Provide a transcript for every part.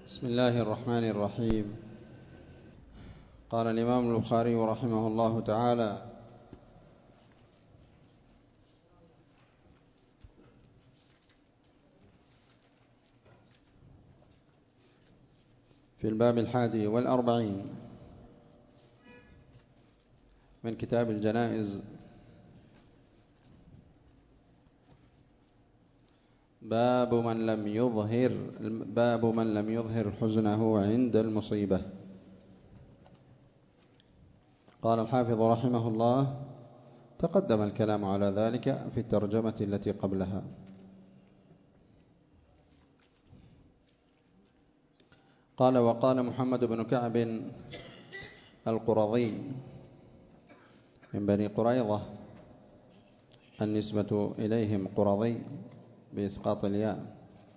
بسم الله الرحمن الرحيم. قال الإمام البخاري رحمه الله تعالى: في الباب 41 من كتاب الجنائز: باب من لم يظهر حزنه عند المصيبة. قال الحافظ رحمه الله: تقدم الكلام على ذلك في الترجمة التي قبلها. قال: وقال محمد بن كعب القرظي من بني قريظة، النسبة إليهم قرظي بإسقاط الياء،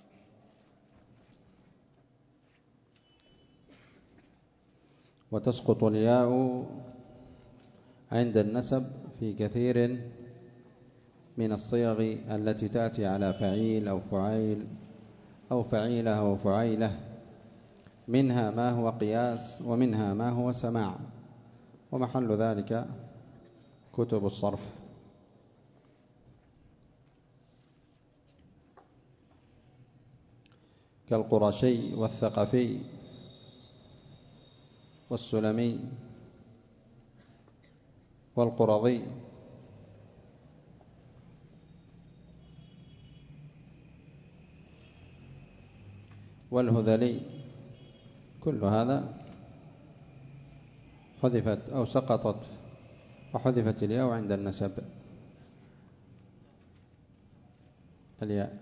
وتسقط الياء عند النسب في كثير من الصيغ التي تأتي على فعيل أو فعيل أو فعيلة أو فعيلة، منها ما هو قياس ومنها ما هو سماع، ومحل ذلك كتب الصرف. كالقرشي والثقفي والسلمي والقرظي والهذلي، كل هذا حذفت أو سقطت وحذفت الياء عند النسب، الياء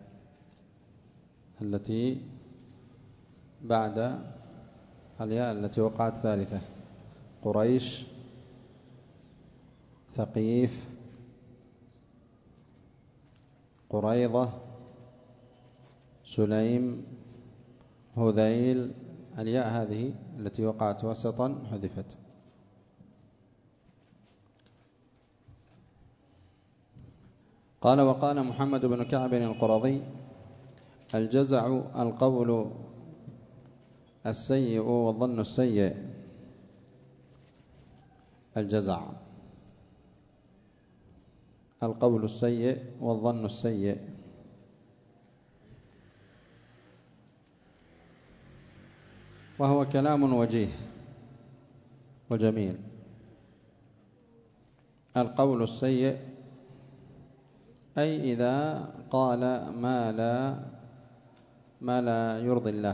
التي بعد الياء التي وقعت ثالثة: قريش، ثقيف، قريظة، سليم، هذيل، الياء هذه التي وقعت وسطا حذفت. قال: وقال محمد بن كعب القرظي: الجزع القول السيء والظن السيء. الجزع القول السيء والظن السيء. وهو كلام وجيه وجميل. القول السيء أي إذا قال ما لا يرضي الله،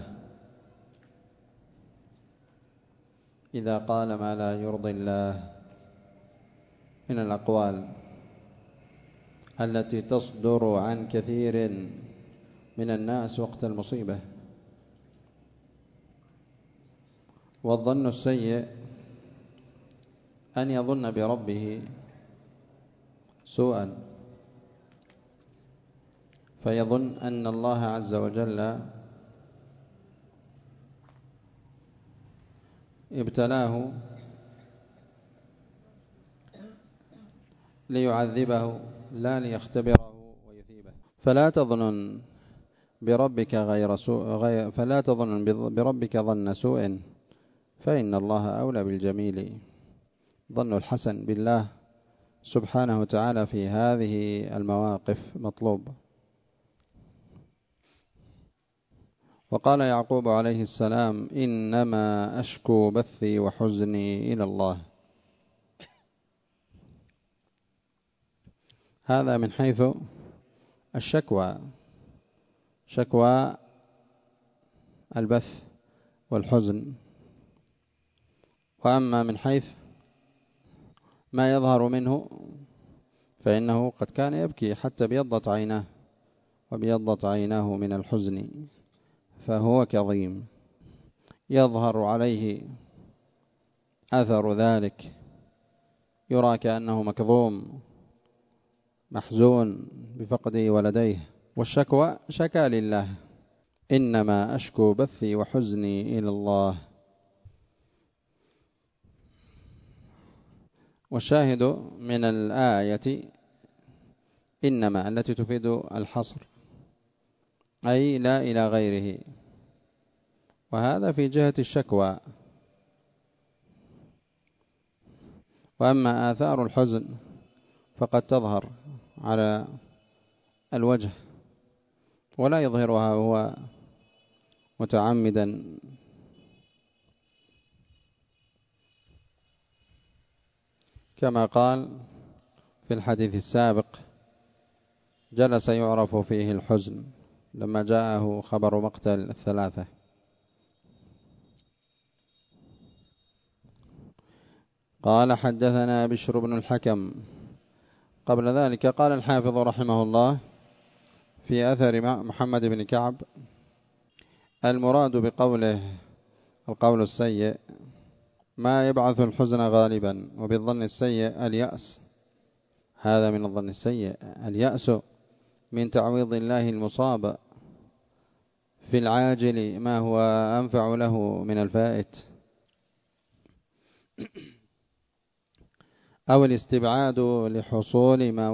إذا قال ما لا يرضي الله من الأقوال التي تصدر عن كثير من الناس وقت المصيبة. والظن السيء أن يظن بربه سوءا، فيظن أن الله عز وجل ابتلاه ليعذبه لا ليختبره ويثيبه. فلا تظن بربك ظن سوء، فإن الله أولى بالجميل. ظن الحسن بالله سبحانه وتعالى في هذه المواقف مطلوب. وقال يعقوب عليه السلام: إنما أشكو بثي وحزني إلى الله. هذا من حيث الشكوى، شكوى البث والحزن. وأما من حيث ما يظهر منه فإنه قد كان يبكي حتى بيضت عيناه، وبيضت عيناه من الحزن، فهو كظيم، يظهر عليه أثر ذلك، يرى كأنه مكظوم محزون بفقد ولديه. والشكوى شكا لله: إنما أشكو بثي وحزني إلى الله. والشاهد من الآية إنما التي تفيد الحصر، أي لا إلى غيره، وهذا في جهة الشكوى. وأما آثار الحزن فقد تظهر على الوجه ولا يظهرها هو متعمدا، كما قال في الحديث السابق: جلس يعرف فيه الحزن لما جاءه خبر مقتل الثلاثة. قال: حدثنا بشر بن الحكم. قبل ذلك قال الحافظ رحمه الله في أثر محمد بن كعب: المراد بقوله القول السيء ما يبعث الحزن غالبا، وبالظن السيء اليأس. هذا من الظن السيء. اليأس من تعويض الله المصاب في العاجل ما هو أنفع له من الفائت، أو الاستبعاد لحصول ما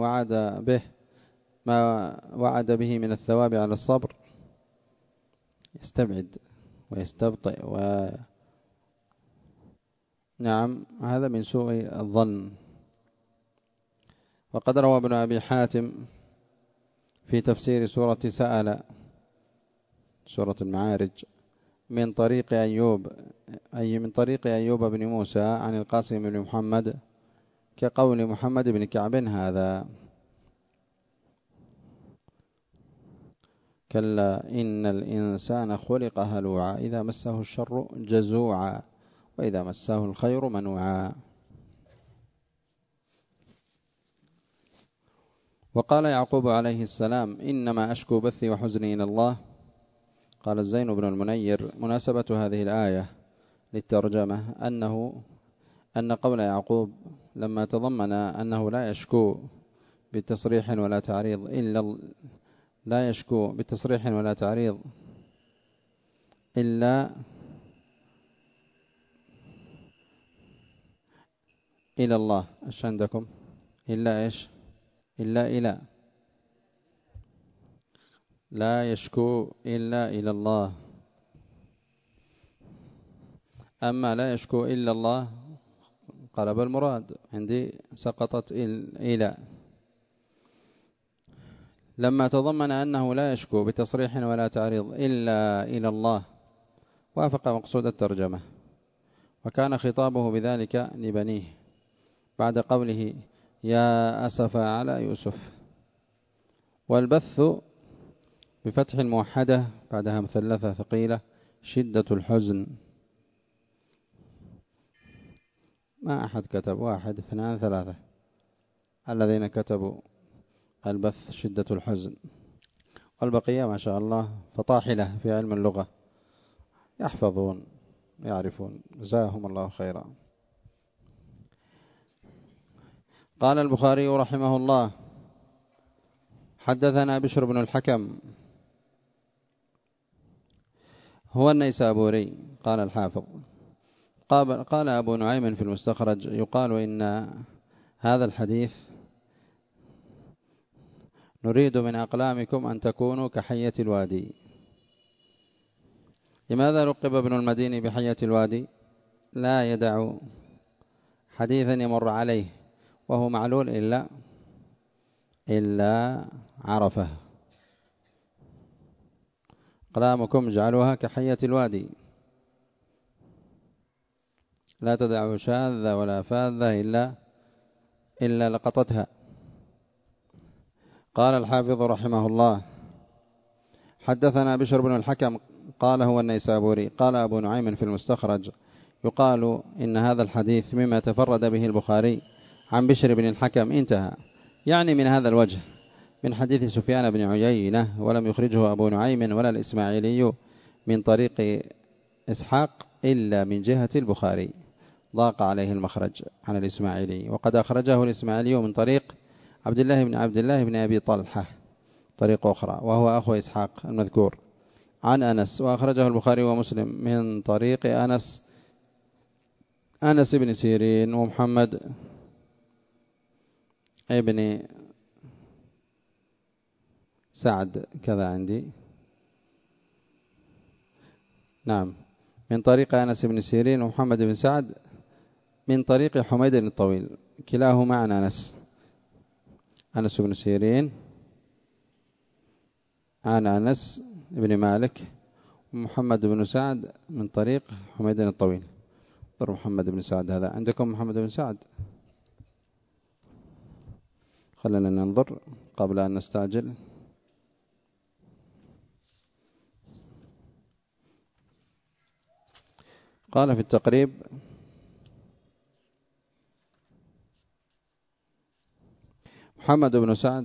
وعد به من الثواب على الصبر. يستبعد ويستبطئ نعم، هذا من سوء الظن. وقد روى ابن أبي حاتم في تفسير سورة سأل، سورة المعارج، من طريق أيوب بن موسى عن القاسم بن محمد كقول محمد بن كعب هذا: كلا إن الإنسان خلق هلوعا إذا مسه الشر جزوعا وإذا مسه الخير منوعا. وقال يعقوب عليه السلام: إنما أشكو بثي وحزني إلى الله. قال الزين بن المنير: مناسبة هذه الآية للترجمة أن قول يعقوب لما تضمن أنه لا يشكو بتصريح ولا تعريض إلا إلى الله. إيش عندكم؟ إلا إيش؟ إلا لا يشكو إلا إلى الله. أما لا يشكو إلا الله قلب المراد عندي، سقطت إلى. لما تضمن أنه لا يشكو بتصريح ولا تعريض إلا إلى الله وافق مقصود الترجمة، وكان خطابه بذلك لبنيه بعد قوله: يا أسف على يوسف. والبث بفتح الموحدة بعدها مثلثة ثقيلة: شدة الحزن. ما أحد كتب، 1 2 3 الذين كتبوا البث شدة الحزن، والبقية ما شاء الله فطاحلة في علم اللغة، يحفظون يعرفون، جزاهم الله خيرا. قال البخاري رحمه الله: حدثنا بشر بن الحكم هو النيسابوري. قال الحافظ: قال أبو نعيم في المستخرج: يقال إن هذا الحديث نريد من أقلامكم أن تكونوا كحية الوادي. لماذا لقب ابن المديني بحية الوادي؟ لا يدع حديثا يمر عليه وهو معلول إلا عرفه. أقلامكم اجعلوها كحية الوادي، لا تدعوا شاذة ولا فاذة إلا لقطتها. قال الحافظ رحمه الله: حدثنا بشر بن الحكم قال هو النيسابوري. قال أبو نعيم في المستخرج: يقال إن هذا الحديث مما تفرد به البخاري عن بشر بن الحكم، انتهى. يعني من هذا الوجه من حديث سفيان بن عيينة، ولم يخرجه أبو نعيم ولا الإسماعيلي من طريق إسحاق إلا من جهة البخاري، ضاق عليه المخرج عن الإسماعيلي. وقد أخرجه الإسماعيلي من طريق عبد الله بن أبي طلحة، طريق أخرى، وهو أخو إسحاق المذكور، عن أنس. وأخرجه البخاري ومسلم من طريق أنس بن سيرين ومحمد ابن سعد، كذا عندي. نعم، من طريق أنس بن سيرين ومحمد بن سعد من طريق حميد الطويل، كلاهما عن أنس بن سيرين عن أنس بن مالك، ومحمد بن سعد من طريق حميد الطويل. ضرب محمد بن سعد، هذا عندكم محمد بن سعد؟ خلينا ننظر قبل أن نستعجل. قال في التقريب: محمد بن سعد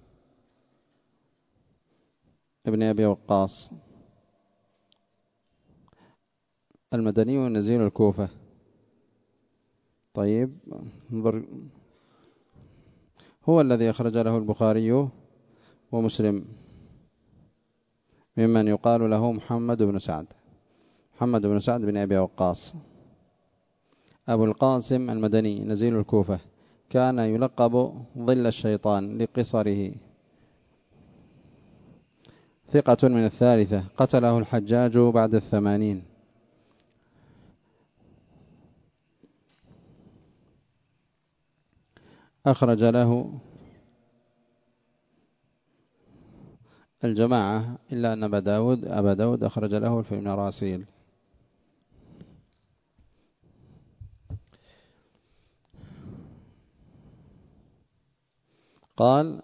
ابن أبي وقاص المدني ونزيل الكوفة. طيب انظر، هو الذي أخرج له البخاري ومسلم ممن يقال له محمد بن سعد. محمد بن سعد بن أبي وقاص أبو القاسم المدني نزيل الكوفة، كان يلقب ظل الشيطان لقصره، ثقة من الثالثة، قتله الحجاج بعد 80. أخرج له الجماعة إلا أن أبا داود أخرج له في المراسيل. قال: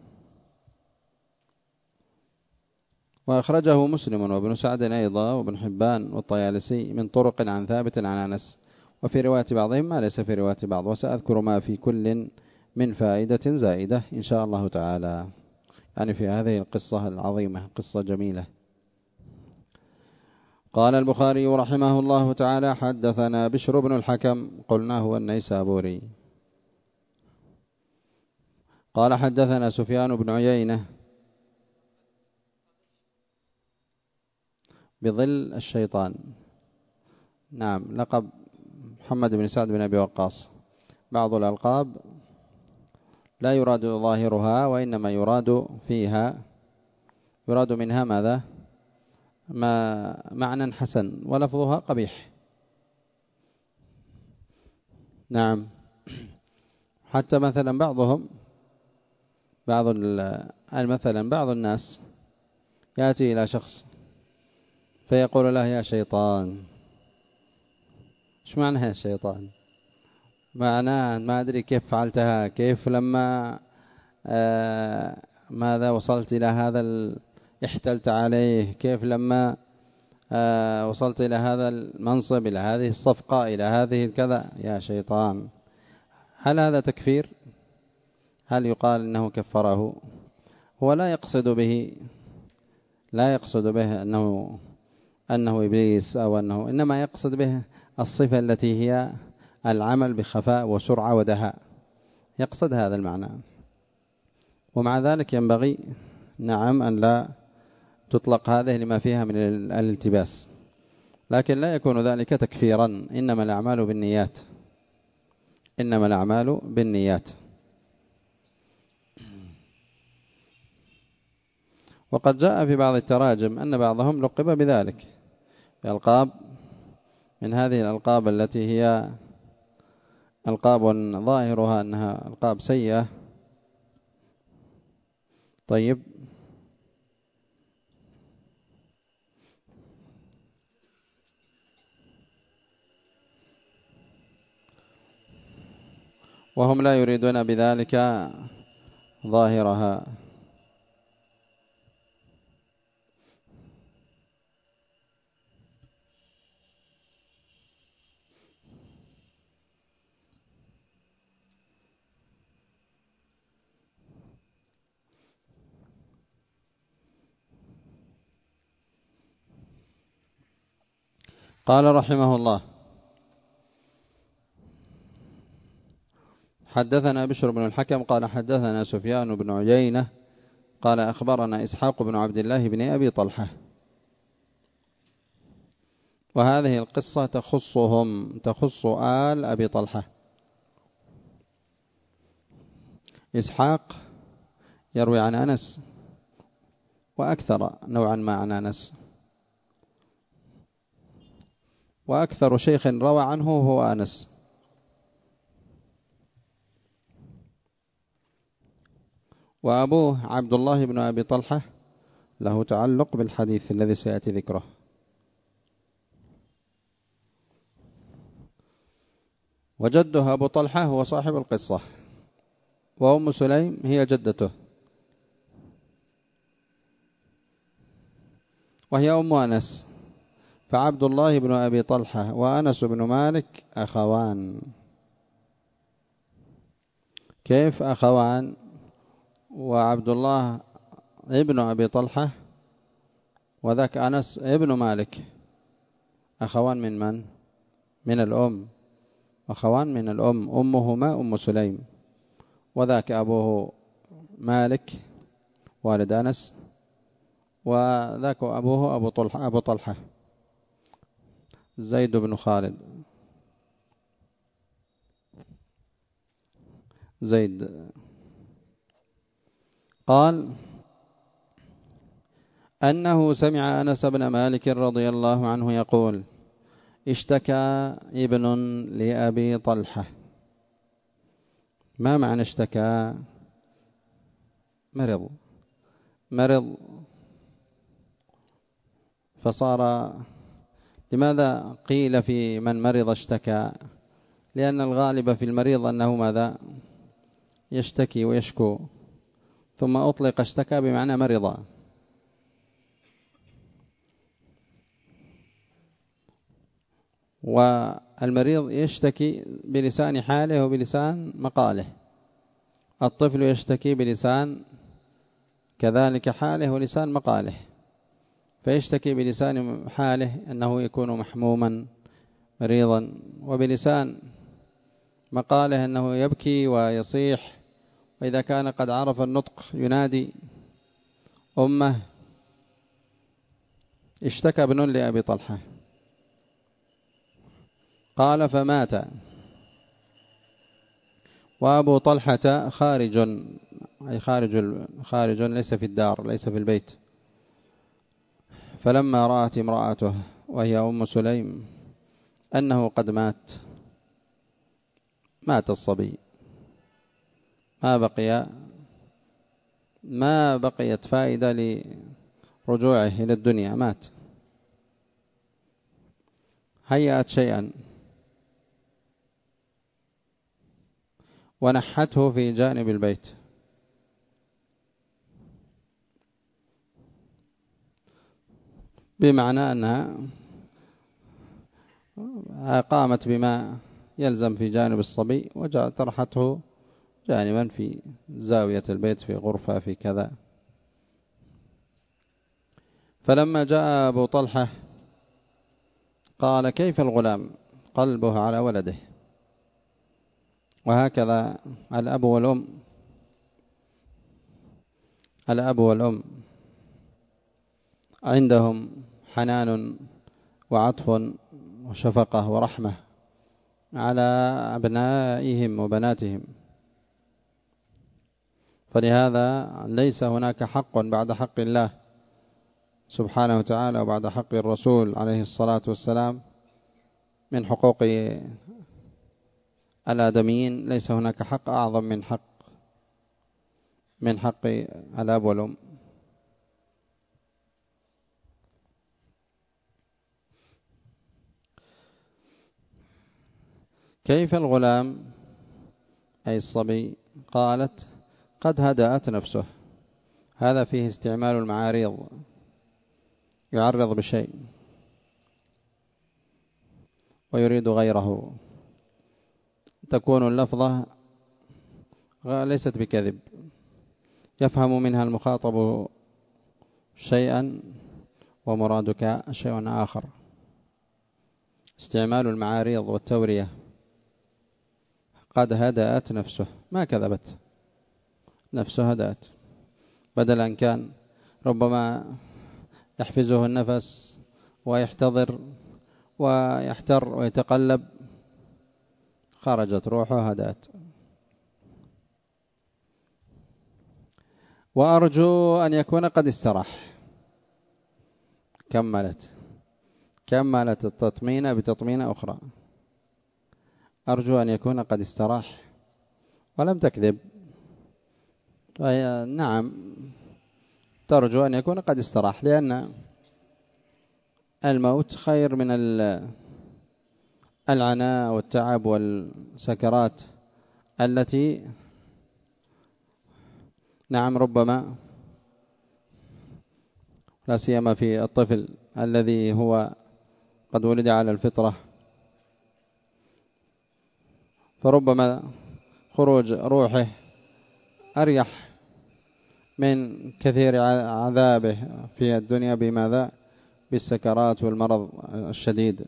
وأخرجه مسلم وابن سعد أيضا وابن حبان والطيالسي من طرق عن ثابت عن أنس، وفي رواية بعضهم ما ليس في رواية بعض، وسأذكر ما في كل من فائدة زائدة إن شاء الله تعالى، يعني في هذه القصة العظيمة، قصة جميلة. قال البخاري رحمه الله تعالى: حدثنا بشر بن الحكم، قلنا هو النيسابوري. قال: حدثنا سفيان بن عيينة بظل الشيطان. نعم، لقب محمد بن سعد بن أبي وقاص. بعض الألقاب لا يراد ظاهرها، وإنما يراد منها ماذا؟ معنى حسن، ولفظها قبيح. نعم، حتى مثلا بعض الناس يأتي إلى شخص فيقول له: يا شيطان. ايش معنى يا شيطان؟ معناه ما أدري كيف فعلتها، كيف لما ماذا وصلت إلى هذا احتلت عليه، كيف لما وصلت إلى هذا المنصب، إلى هذه الصفقة، إلى هذه الكذا، يا شيطان. هل هذا تكفير؟ هل يقال إنه كفره؟ هو لا يقصد به أنه إبليس أو إنما يقصد به الصفة التي هي العمل بخفاء وسرعة ودهاء، يقصد هذا المعنى. ومع ذلك ينبغي نعم أن لا تطلق هذه لما فيها من الالتباس، لكن لا يكون ذلك تكفيرا. إنما الأعمال بالنيات. وقد جاء في بعض التراجم أن بعضهم لقب بذلك، بألقاب من هذه الألقاب التي هي ألقاب ظاهرها أنها ألقاب سيئة. طيب، وهم لا يريدون بذلك ظاهرها. قال رحمه الله: حدثنا بشر بن الحكم قال: حدثنا سفيان بن عيينة قال: أخبرنا إسحاق بن عبد الله بن أبي طلحة. وهذه القصة تخص آل أبي طلحة. إسحاق يروي عن أنس، وأكثر نوعا ما عن أنس، وأكثر شيخ روى عنه هو أنس. وأبوه عبد الله بن أبي طلحة له تعلق بالحديث الذي سيأتي ذكره. وجده أبو طلحة هو صاحب القصة، وأم سليم هي جدته، وهي أم أنس. فعبد الله بن أبي طلحة وأنس بن مالك أخوان. كيف أخوان وعبد الله ابن أبي طلحة وذاك أنس ابن مالك أخوان من من؟ من الأم. أخوان من الأم، أمهما أم سليم، وذاك أبوه مالك والد أنس، وذاك أبوه أبو طلحة زيد بن خالد. زيد قال أنه سمع أنس بن مالك رضي الله عنه يقول: اشتكى ابن لأبي طلحة. ما معنى اشتكى؟ مرض. فصار، لماذا قيل في من مرض اشتكى؟ لأن الغالب في المريض أنه ماذا؟ يشتكي ويشكو، ثم أطلق اشتكى بمعنى مرض. والمريض يشتكي بلسان حاله وبلسان مقاله. الطفل يشتكي بلسان كذلك حاله ولسان مقاله، فيشتكي بلسان حاله أنه يكون محموما مريضا، وبلسان مقاله أنه يبكي ويصيح، وإذا كان قد عرف النطق ينادي أمه. اشتكى ابن لأبي طلحة قال فمات، وأبو طلحة خارج، أي خارج ليس في الدار، ليس في البيت. فلما رأت امرأته وهي أم سليم أنه قد مات الصبي، ما بقيت فائدة لرجوعه إلى الدنيا، مات. هيأت شيئا ونحته في جانب البيت، بمعنى أنها قامت بما يلزم في جانب الصبي وطرحته جانبا في زاوية البيت، في غرفة، في كذا. فلما جاء أبو طلحة قال كيف الغلام؟ قلبه على ولده. وهكذا الأب والأم عندهم حنان وعطف وشفقة ورحمة على أبنائهم وبناتهم، فلهذا ليس هناك حق بعد حق الله سبحانه وتعالى وبعد حق الرسول عليه الصلاة والسلام من حقوق الآدميين. ليس هناك حق أعظم من حق الأب والأم. كيف الغلام أي الصبي؟ قالت قد هدأت نفسه. هذا فيه استعمال المعاريض، يعرض بشيء ويريد غيره. تكون اللفظة ليست بكذب، يفهم منها المخاطب شيئا ومرادك شيء آخر. استعمال المعاريض والتورية. قد هدأت نفسه، ما كذبت، نفسه هدأت، بدل أن كان ربما يحفزه النفس ويحتضر ويحتر ويتقلب، خرجت روحه هدأت. وأرجو أن يكون قد استراح. كملت كملت التطمين بتطمينة أخرى. أرجو أن يكون قد استراح ولم تكذب. نعم، ترجو أن يكون قد استراح، لأن الموت خير من العناء والتعب والسكرات التي نعم ربما لا سيما في الطفل الذي هو قد ولد على الفطرة، فربما خروج روحه أريح من كثير عذابه في الدنيا بماذا؟ بالسكرات والمرض الشديد.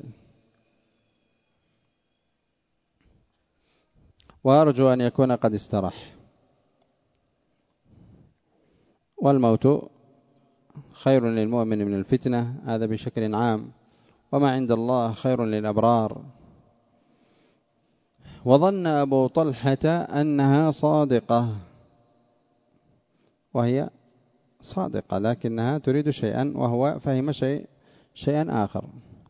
وأرجو أن يكون قد استراح. والموت خير للمؤمن من الفتنة، هذا بشكل عام، وما عند الله خير للأبرار. وظن أبو طلحة أنها صادقة، وهي صادقة لكنها تريد شيئا وهو فهم شيئا آخر.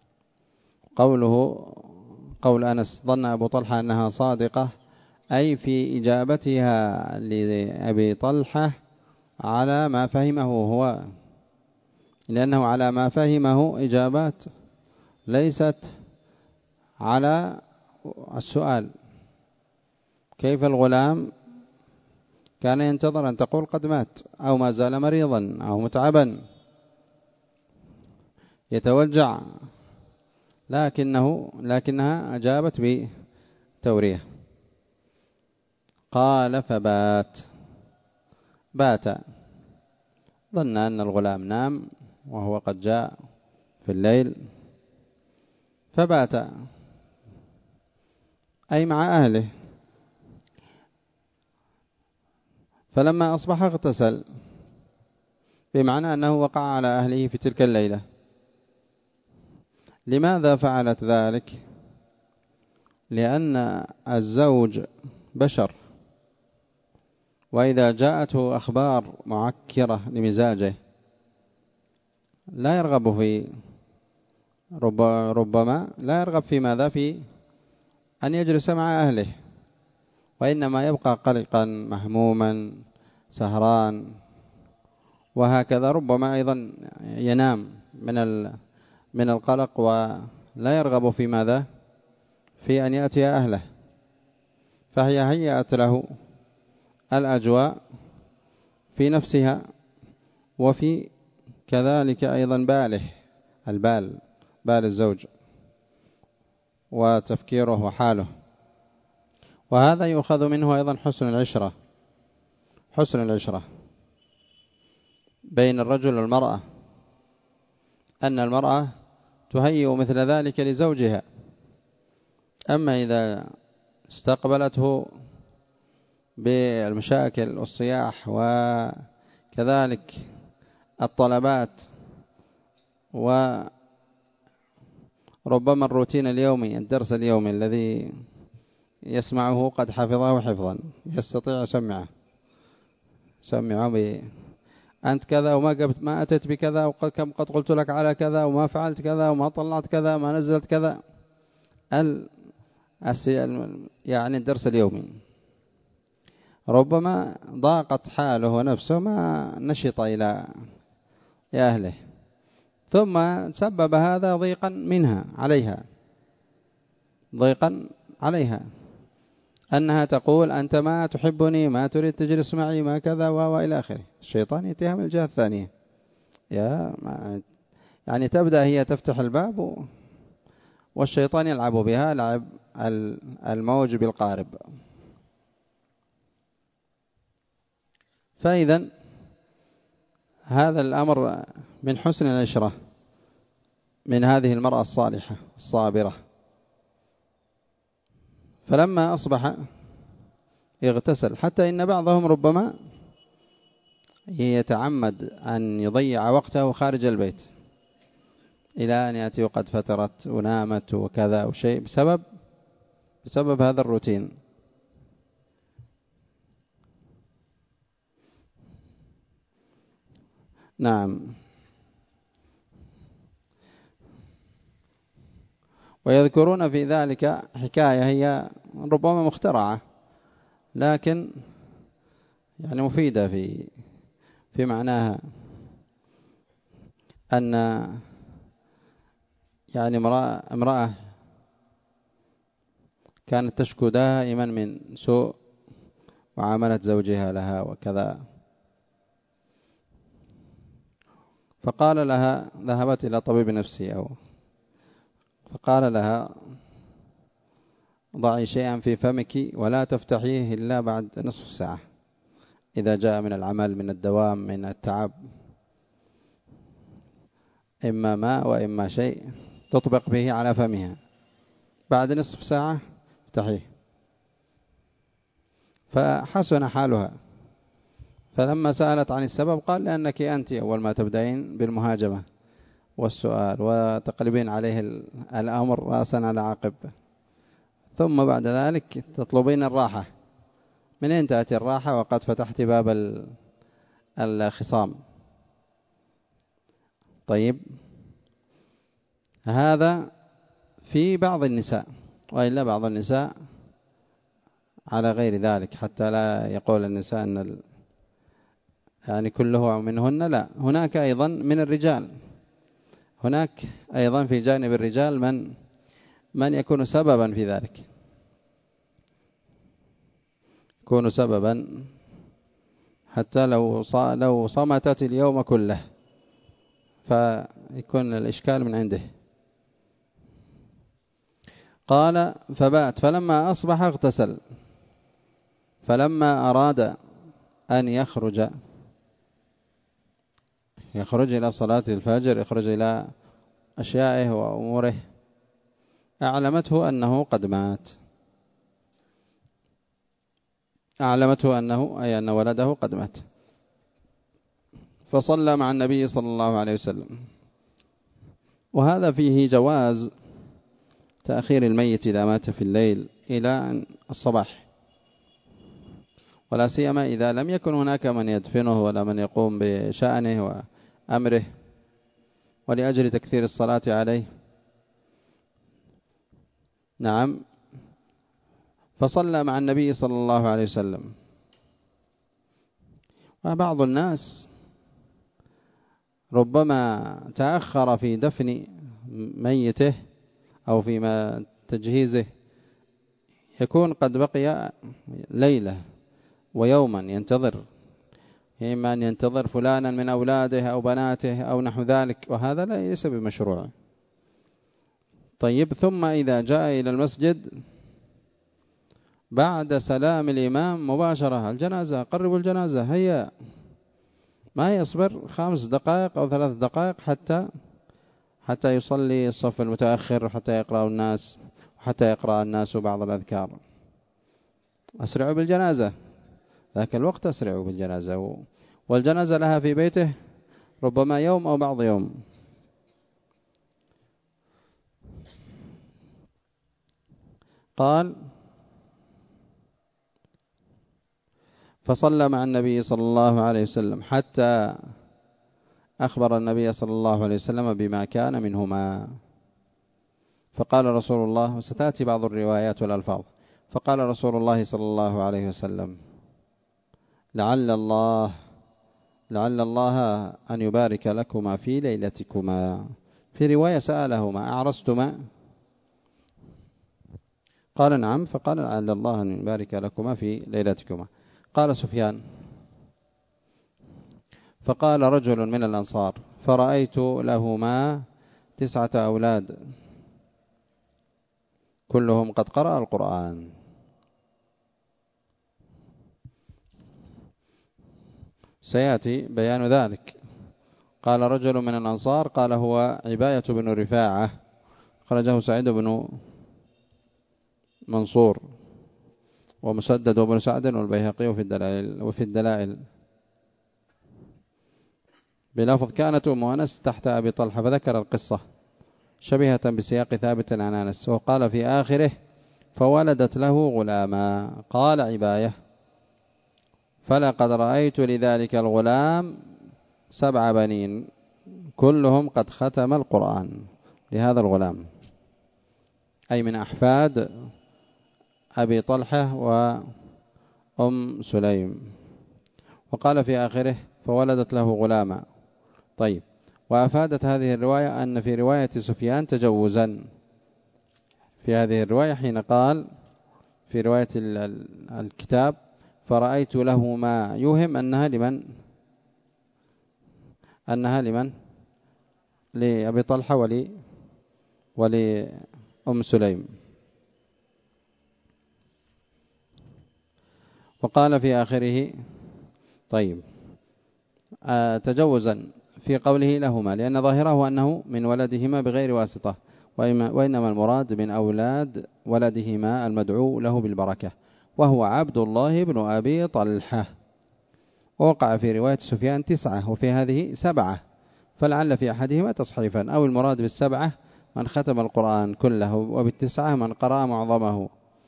قول أنس ظن أبو طلحة أنها صادقة، أي في إجابتها لأبي طلحة على ما فهمه هو، لأنه على ما فهمه إجابات ليست على السؤال. كيف الغلام كان ينتظر أن تقول قد مات أو ما زال مريضا أو متعبا يتوجع، لكنها أجابت بتورية. قال بات، ظن أن الغلام نام وهو قد جاء في الليل، فبات أي مع أهله. فلما أصبح اغتسل، بمعنى أنه وقع على أهله في تلك الليلة. لماذا فعلت ذلك؟ لأن الزوج بشر، وإذا جاءته أخبار معكرة لمزاجه لا يرغب ربما لا يرغب في ماذا؟ في أن يجلس مع أهله، وإنما يبقى قلقا مهموما سهران، وهكذا ربما أيضا ينام من القلق، ولا يرغب في ماذا؟ في أن يأتي أهله. فهي هيأت له الأجواء في نفسها، وفي كذلك أيضا بال الزوج وتفكيره وحاله. وهذا يؤخذ منه أيضا حسن العشرة بين الرجل والمرأة، أن المرأة تهيئ مثل ذلك لزوجها. أما إذا استقبلته بالمشاكل والصياح وكذلك الطلبات وربما الروتين اليومي، الدرس اليومي الذي يسمعه قد حفظه حفظا، يستطيع سمعه أنت كذا ما أتت بكذا، وكم قد قلت لك على كذا، وما فعلت كذا، وما طلعت كذا، ما نزلت كذا، يعني الدرس اليومي. ربما ضاقت حاله ونفسه، ما نشط إلى أهله، ثم سبب هذا ضيقا عليها أنها تقول أنت ما تحبني، ما تريد تجلس معي، ما كذا وإلى آخره. الشيطان يتهم الجهة الثانية، يعني تبدأ هي تفتح الباب والشيطان يلعب بها لعب الموج بالقارب. فإذا هذا الأمر من حسن العشرة من هذه المرأة الصالحة الصابرة. فلما أصبح اغتسل، حتى إن بعضهم ربما يتعمد أن يضيع وقته خارج البيت إلى أن يأتي وقد فترت ونامت وكذا وشيء بسبب هذا الروتين. نعم. ويذكرون في ذلك حكاية هي ربما مخترعة لكن يعني مفيدة في معناها، أن يعني امرأة كانت تشكو دائما من سوء معاملة زوجها لها وكذا، فقال لها، ذهبت إلى طبيب نفسي فقال لها ضعي شيئا في فمك ولا تفتحيه إلا بعد نصف ساعة إذا جاء من العمل، من الدوام، من التعب، إما ماء وإما شيء تطبق به على فمها، بعد نصف ساعة افتحيه. فحسن حالها، فلما سألت عن السبب قال لأنك أنت أول ما تبدأين بالمهاجمة والسؤال وتقلبين عليه الأمر رأسا على عقب، ثم بعد ذلك تطلبين الراحة. من أين تأتي الراحة وقد فتحت باب الخصام؟ طيب، هذا في بعض النساء، وإلا بعض النساء على غير ذلك، حتى لا يقول النساء أن يعني كله منهن، لا، هناك أيضا من الرجال، هناك أيضا في جانب الرجال من يكون سببا في ذلك، يكون سببا حتى لو صمتت اليوم كله فيكون الإشكال من عنده. قال فبات، فلما أصبح اغتسل، فلما أراد أن يخرج إلى صلاة الفجر، يخرج إلى أشيائه وأموره، أعلمته أنه قد مات، أعلمته أن ولده قد مات، فصلى مع النبي صلى الله عليه وسلم. وهذا فيه جواز تأخير الميت إذا مات في الليل إلى الصباح، ولا سيما إذا لم يكن هناك من يدفنه ولا من يقوم بشأنه وأمره، ولأجل تكثير الصلاة عليه. نعم، فصلى مع النبي صلى الله عليه وسلم. وبعض الناس ربما تأخر في دفن ميته أو فيما تجهيزه، يكون قد بقي ليلة ويوما ينتظر، إما أن ينتظر فلانا من أولاده أو بناته أو نحو ذلك، وهذا ليس بمشروع. طيب، ثم إذا جاء إلى المسجد بعد سلام الإمام مباشرة الجنازة، قربوا الجنازة، هيا، ما يصبر 5 دقائق أو 3 دقائق حتى يصلي الصف المتأخر، وحتى يقرأ الناس، وحتى يقرأ الناس بعض الأذكار. أسرعوا بالجنازة، ذاك الوقت أسرعوا بالجنازة، والجنازة لها في بيته ربما يوم أو بعض يوم. قال فصلى مع النبي صلى الله عليه وسلم حتى أخبر النبي صلى الله عليه وسلم بما كان منهما. فقال رسول الله، وستأتي بعض الروايات والألفاظ، فقال رسول الله صلى الله عليه وسلم لعل الله أن يبارك لكما في ليلتكما. في رواية سألهما أعرستما؟ قال نعم، فقال لعل الله أن يبارك لكما في ليلتكما. قال سفيان فقال رجل من الأنصار فرأيت لهما 9 أولاد كلهم قد قرأ القرآن. سيأتي بيان ذلك. قال رجل من الأنصار، قال هو عباية بن رفاعة، خرجه سعيد بن منصور ومسدد وابن سعد والبيهقي وفي الدلائل بلفظ كانت أم أنس تحت أبي طلحة، فذكر القصة شبيهة بسياق ثابت عن أنس، وقال في آخره فولدت له غلاما. قال عباية فلقد رأيت لذلك الغلام 7 بنين كلهم قد ختم القرآن لهذا الغلام. أي من أحفاد أبي طلحة وأم سليم. وقال في آخره فولدت له غلاما. طيب، وأفادت هذه الرواية أن في رواية سفيان تجوزا في هذه الرواية، حين قال في رواية الكتاب فرأيت له ما يوهم أنها لمن لأبي طلحة ولأم سليم. وقال في آخره طيب تجوزا في قوله لهما، لأن ظاهره أنه من ولدهما بغير واسطة، وإنما المراد من أولاد ولدهما المدعو له بالبركة، وهو عبد الله بن أبي طلحة. ووقع في رواية سفيان 9 وفي هذه 7، فلعل في أحدهما تصحيفا، أو المراد بال7 من ختم القرآن كله، وبال9 من قرأ معظمه.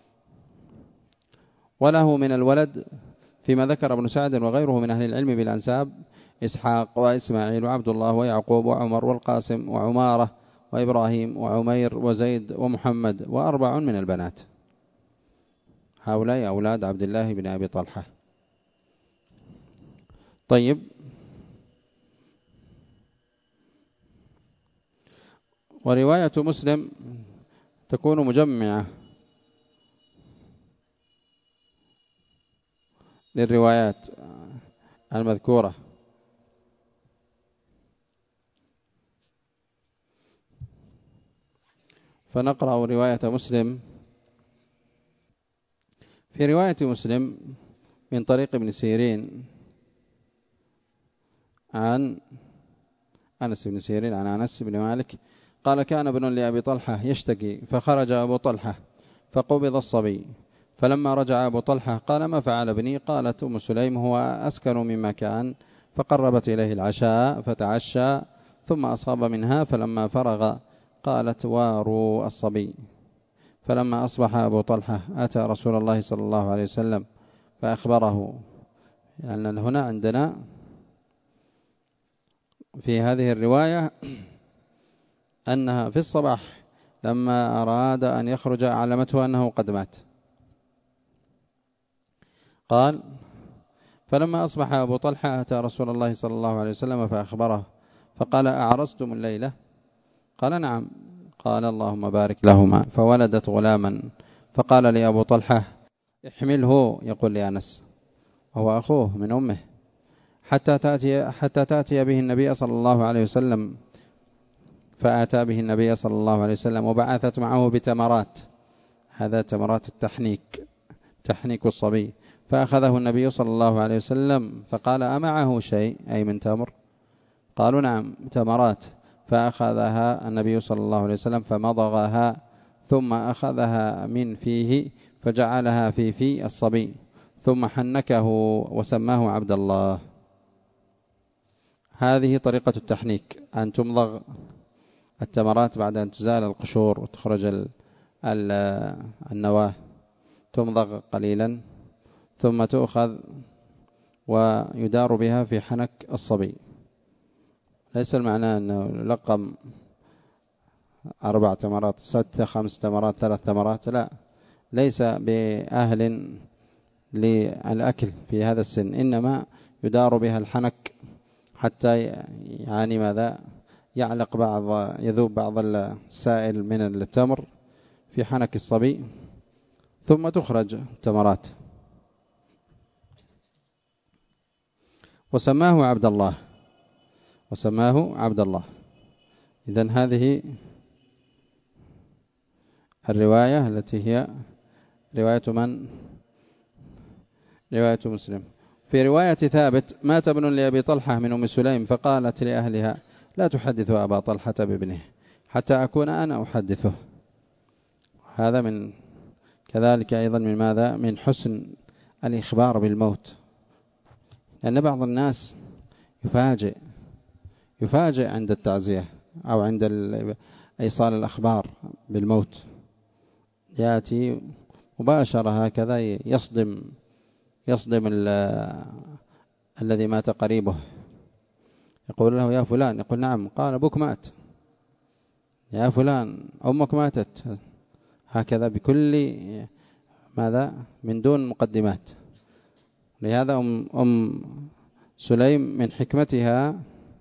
وله من الولد فيما ذكر ابن سعد وغيره من أهل العلم بالأنساب إسحاق وإسماعيل وعبد الله ويعقوب وعمر والقاسم وعمارة وإبراهيم وعمير وزيد ومحمد، و4 من البنات. هؤلاء أولاد عبد الله بن أبي طلحة. طيب، ورواية مسلم تكون مجمعة للروايات المذكورة. فنقرأ رواية مسلم. في رواية مسلم من طريق ابن سيرين عن أنس بن سيرين عن أنس بن مالك قال كان ابن لأبي طلحة يشتكي، فخرج أبو طلحة فقبض الصبي، فلما رجع أبو طلحة قال ما فعل ابني؟ قالت أم سليم هو أسكن مما كان، فقربت إليه العشاء فتعشى ثم أصاب منها، فلما فرغ قالت واروا الصبي. فلما أصبح أبو طلحة أتى رسول الله صلى الله عليه وسلم فأخبره، لأن هنا عندنا في هذه الرواية أنها في الصباح لما أراد أن يخرج أعلمته أنه قد مات. قال فلما أصبح أبو طلحة أتى رسول الله صلى الله عليه وسلم فأخبره، فقال أعرستم الليلة؟ قال نعم. قال اللهم بارك لهما، فولدت غلاما. فقال لي أبو طلحة احمله، يقول لأنس وهو أخوه من أمه، حتى تأتي به النبي صلى الله عليه وسلم. فأتى به النبي صلى الله عليه وسلم وبعثت معه بتمرات، هذا تمرات التحنيك، تحنيك الصبي. فأخذه النبي صلى الله عليه وسلم فقال أمعه شيء أي من تمر؟ قالوا نعم تمرات. فأخذها النبي صلى الله عليه وسلم فمضغها، ثم أخذها من فيه فجعلها في الصبي، ثم حنكه وسماه عبد الله. هذه طريقة التحنيك، أن تمضغ التمرات بعد أن تزال القشور وتخرج النواة، تمضغ قليلا ثم تؤخذ ويدار بها في حنك الصبي. ليس المعنى أنه لقم 4 تمرات 6 5 تمرات 3 تمرات، لا، ليس بأهل للأكل في هذا السن، إنما يدار بها الحنك حتى يعني ماذا يعلق يذوب بعض السائل من التمر في حنك الصبي، ثم تخرج تمرات. وسماه عبد الله. إذن هذه الرواية التي هي رواية من؟ رواية مسلم. في رواية ثابت مات ابن لأبي طلحة من أم سليم، فقالت لأهلها لا تحدثوا أبا طلحة بابنه حتى أكون أنا أحدثه. هذا من كذلك أيضا من ماذا؟ من حسن الإخبار بالموت، لأن بعض الناس يفاجئ عند التعزية أو عند إيصال الأخبار بالموت، يأتي مباشرة هكذا يصدم الذي مات قريبه، يقول له يا فلان، يقول نعم، قال أبوك مات. يا فلان أمك ماتت. هكذا بكل ماذا من دون مقدمات. لهذا أم سليم من حكمتها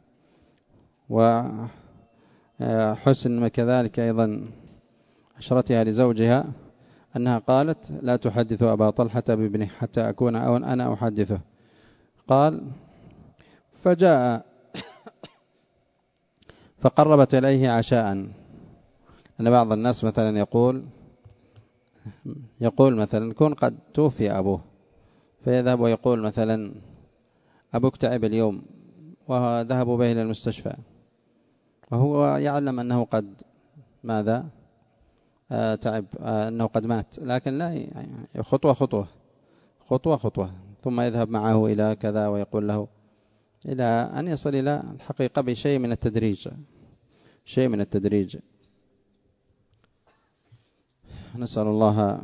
وحسن كذلك أيضا عشرتها لزوجها أنها قالت لا تحدث أبا طلحة بابنه حتى أكون أنا أحدثه. قال فجاء فقربت إليه عشاء. أن بعض الناس مثلا يقول مثلا يكون قد توفي أبوه فيذهب ويقول مثلا أبوك تعب اليوم وذهبوا به إلى المستشفى وهو يعلم أنه قد ماذا تعب أنه قد مات، لكن لا خطوة خطوة ثم يذهب معه إلى كذا ويقول له إلى أن يصل إلى الحقيقة بشيء من التدريج. نسأل الله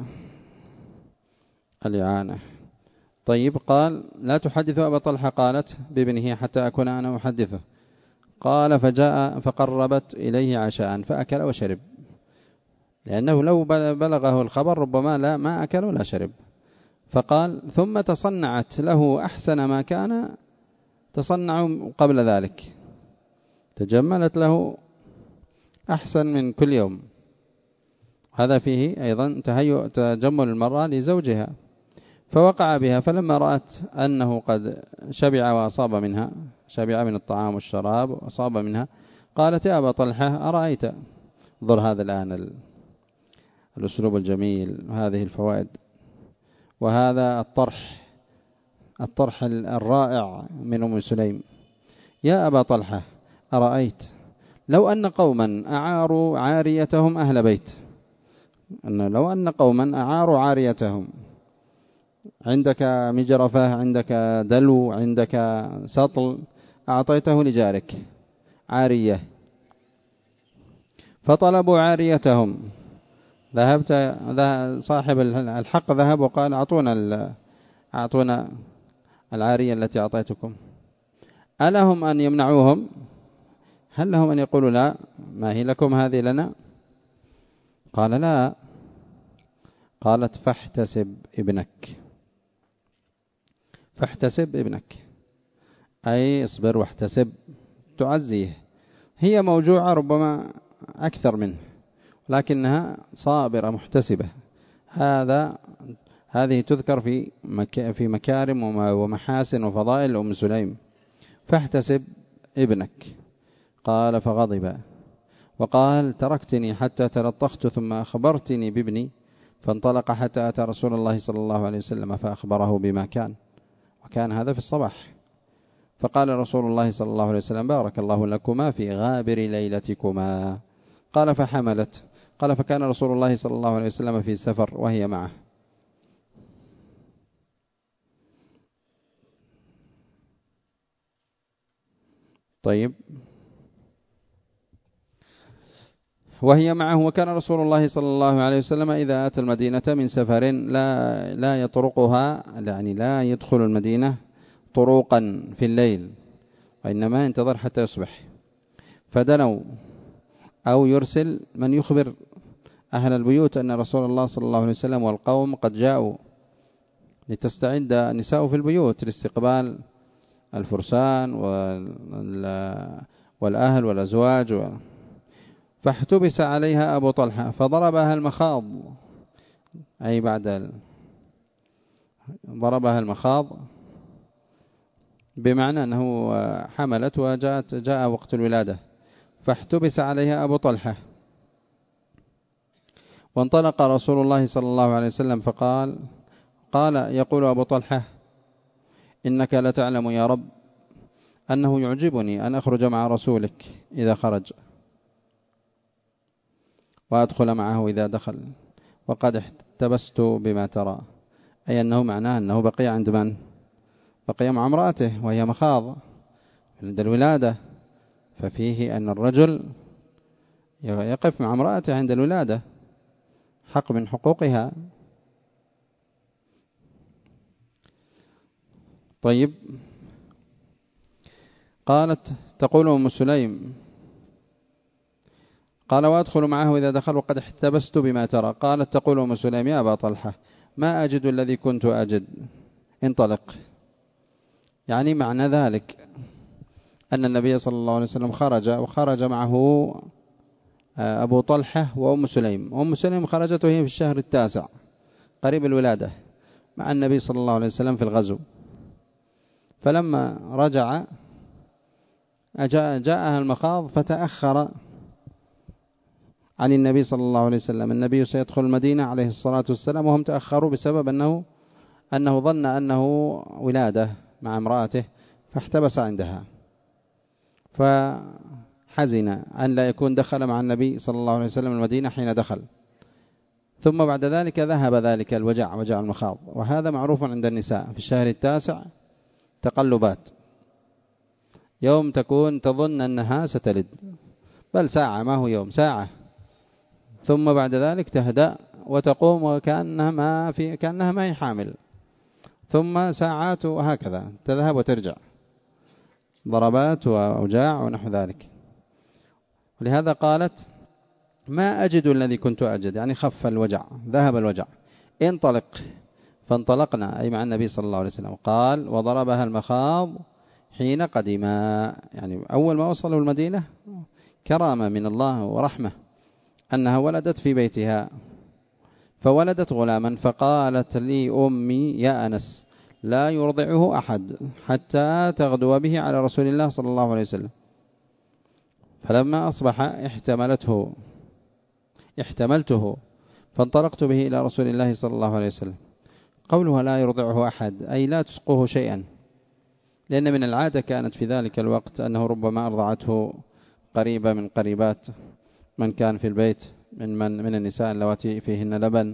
الإعانة. طيب قال لا تحدث أبا طلحة قالت بابنه حتى أكون أنا أحدثه. قال فجاء فقربت إليه عشاء فأكل وشرب، لأنه لو بلغه الخبر ربما ما أكل ولا شرب. فقال ثم تصنعت له أحسن ما كان تصنع قبل ذلك، تجملت له أحسن من كل يوم. هذا فيه أيضا تجمل المرأة لزوجها. فوقع بها فلما رأت أنه قد شبع وأصاب منها، شبع من الطعام والشراب وأصاب منها، قالت يا أبا طلحة أرأيت، انظر هذا الآن الأسلوب الجميل وهذه الفوائد وهذا الطرح الرائع من أم سليم. يا أبا طلحة أرأيت لو أن قوما أعاروا عاريتهم أهل بيت، لو أن قوما أعاروا عاريتهم، عندك مجرفة، عندك دلو، عندك سطل، أعطيته لجارك عارية، فطلبوا عاريتهم، صاحب الحق ذهب وقال أعطونا العارية التي أعطيتكم، ألهم أن يمنعوهم؟ هل لهم أن يقولوا لا ما هي لكم هذه لنا؟ قال لا. قالت فاحتسب ابنك، أي اصبر واحتسب، تعزيه. هي موجوعة ربما أكثر منه لكنها صابرة محتسبة. هذه تذكر في مكارم ومحاسن وفضائل أم سليم. فاحتسب ابنك. قال فغضب وقال تركتني حتى تلطخت ثم أخبرتني بابني، فانطلق حتى أتى رسول الله صلى الله عليه وسلم فأخبره بما كان، وكان هذا في الصباح. فقال رسول الله صلى الله عليه وسلم بارك الله لكما في غابر ليلتكما. قال فحملت. قال فكان رسول الله صلى الله عليه وسلم في سفر وهي معه. طيب وهي معه. وكان رسول الله صلى الله عليه وسلم إذا أتى المدينة من سفر لا يطرقها، يعني لا يدخل المدينة طروقا في الليل، وإنما ينتظر حتى يصبح. فدنوا أو يرسل من يخبر أهل البيوت أن رسول الله صلى الله عليه وسلم والقوم قد جاءوا، لتستعد النساء في البيوت لاستقبال الفرسان والأهل والأزواج. فاحتبس عليها أبو طلحة فضربها المخاض، أي ضربها المخاض بمعنى أنه حملت جاء وقت الولادة. فاحتبس عليها أبو طلحة. وانطلق رسول الله صلى الله عليه وسلم قال يقول أبو طلحة إنك لتعلم يا رب أنه يعجبني أن أخرج مع رسولك إذا خرج وأدخل معه إذا دخل، وقد احتبست بما ترى، أي أنه معناه أنه بقي عند من؟ بقي مع امرأته وهي مخاض عند الولادة، ففيه أن الرجل يقف مع امرأته عند الولادة، حق من حقوقها. طيب قالت تقول أم سليم قال وأدخل معه إذا دخل وقد احتبست بما ترى. قالت تقول أم سليم يا أبا طلحة ما أجد الذي كنت أجد، انطلق. يعني معنى ذلك أن النبي صلى الله عليه وسلم وخرج معه أبو طلحة وأم سليم. أم سليم خرجت وهي في الشهر 9 قريب الولادة مع النبي صلى الله عليه وسلم في الغزو. فلما رجع جاءها المخاض فتأخر عن النبي صلى الله عليه وسلم. النبي سيدخل المدينة عليه الصلاة والسلام وهم تأخروا بسبب أنه ظن أنه ولادة مع امرأته فاحتبس عندها، فحزن أن لا يكون دخل مع النبي صلى الله عليه وسلم المدينة حين دخل. ثم بعد ذلك ذهب ذلك وجع المخاض، وهذا معروف عند النساء في الشهر 9 تقلبات، يوم تكون تظن أنها ستلد بل ساعة ما هو يوم، ساعة، ثم بعد ذلك تهدأ وتقوم وكأنها ما هي حامل، ثم ساعات وهكذا تذهب وترجع، ضربات وأوجاع ونحو ذلك. ولهذا قالت ما أجد الذي كنت أجد، يعني خف الوجع، ذهب الوجع، انطلق. فانطلقنا أي مع النبي صلى الله عليه وسلم. قال وضربها المخاض حين قدما، يعني أول ما وصلوا المدينة كرامة من الله ورحمة أنها ولدت في بيتها، فولدت غلاما. فقالت لي أمي يا أنس لا يرضعه أحد حتى تغدو به على رسول الله صلى الله عليه وسلم. فلما أصبح احتملته فانطلقت به إلى رسول الله صلى الله عليه وسلم. قولها لا يرضعه أحد أي لا تسقه شيئا، لأن من العادة كانت في ذلك الوقت أنه ربما أرضعته قريبة من قريبات من كان في البيت من النساء اللواتي فيهن لبن.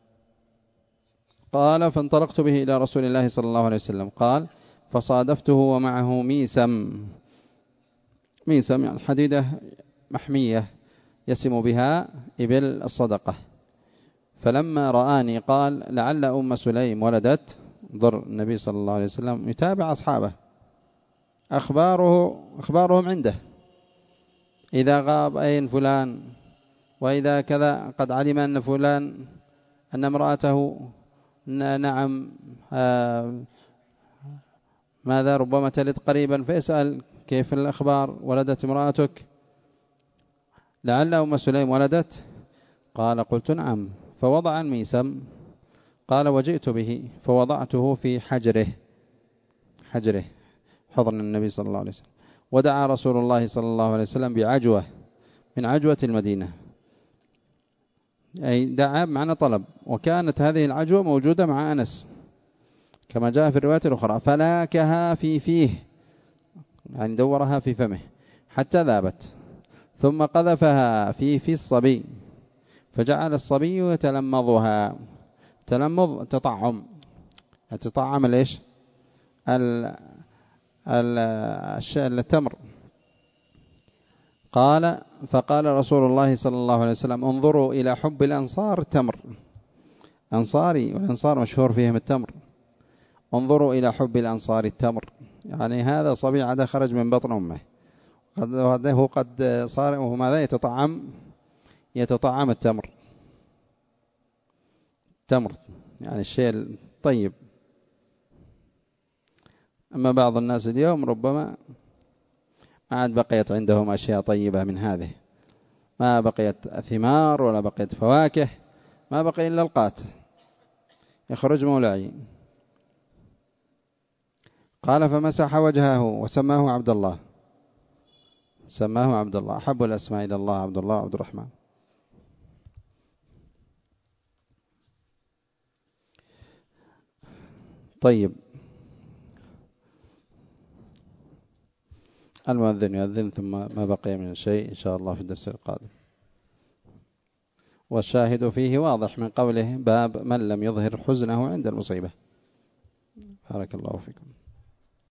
قال فانطلقت به إلى رسول الله صلى الله عليه وسلم. قال فصادفته ومعه ميسم يعني حديدة محمية يسم بها إبل الصدقة. فلما رآني قال لعل أم سليم ولدت. ضر النبي صلى الله عليه وسلم يتابع أصحابه، أخبارهم عنده، إذا غاب أين فلان، وإذا كذا قد علم أن فلان أن امرأته نعم ماذا ربما تلد قريبا، فيسأل كيف الأخبار، ولدت امرأتك، لعل أم سليم ولدت. قال قلت نعم. فوضع الميسم. قال وجئت به فوضعته في حجره حضن النبي صلى الله عليه وسلم. ودعا رسول الله صلى الله عليه وسلم بعجوة من عجوة المدينة، أي دعا بمعنى طلب، وكانت هذه العجوة موجودة مع أنس كما جاء في الرواية الأخرى. فلاكها في فيه، يعني دورها في فمه حتى ذابت، ثم قذفها في الصبي، فجعل الصبي يتلمضها. تلمض تطعم ليش التمر. قال فقال رسول الله صلى الله عليه وسلم انظروا إلى حب الأنصار التمر، أنصاري والأنصار مشهور فيهم التمر، انظروا إلى حب الأنصار التمر، يعني هذا صبي عاد خرج من بطن أمه قد صار وهو ماذا يتطعم التمر يعني الشيء الطيب. أما بعض الناس اليوم ربما ما عاد بقيت عندهم أشياء طيبة من هذه، ما بقيت ثمار ولا بقيت فواكه، ما بقي إلا القات يخرج مولعي. قال فمسح وجهه وسماه عبد الله، أحب الأسماء إلى الله عبد الله عبد الرحمن. طيب المؤذن يؤذن ثم ما بقي من شيء إن شاء الله في الدرس القادم. والشاهد فيه واضح من قوله باب من لم يظهر حزنه عند المصيبة. بارك الله فيكم.